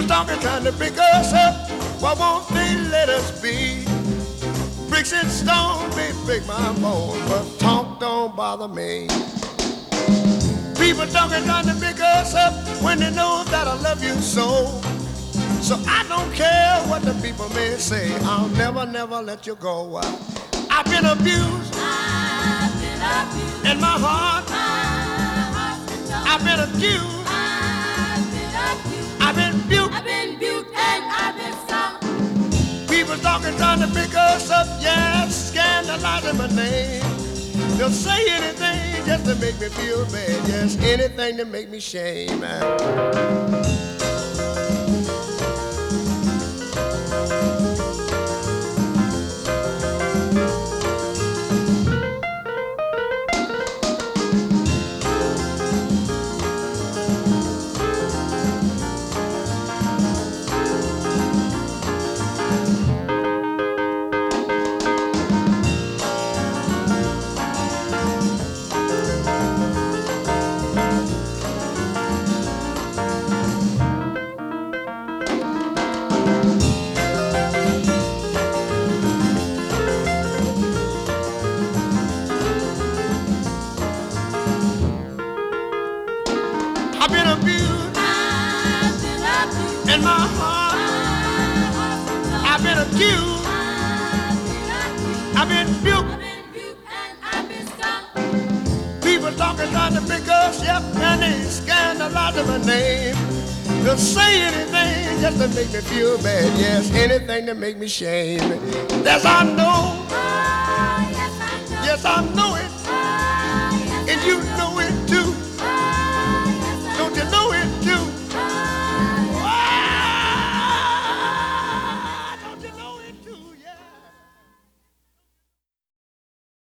talking, trying to pick us up. Why won't they let us be? Bricks and stone may break my bones, but talk don't bother me. People talking, trying to pick us up when they know that I love you so. So I don't care what the people may say. I'll never, never let you go. I've been abused. I've been abused. In my heart. I've been accused. I've been buked. I've been buked and I've been stung. People talking, trying to pick us up, yeah, scandalizing my name. They'll say anything just to make me feel bad, yes, anything to make me shame. I've been abused. I've been abused. In my heart. I've been accused. I've been buked. I've been buked and I've been stung. People talking, trying to pick us, yep, and they scandalizing my name. They'll say anything just to make me feel bad, yes, anything to make me shame. Yes, I know. Oh, yes, I know. Yes, I know it.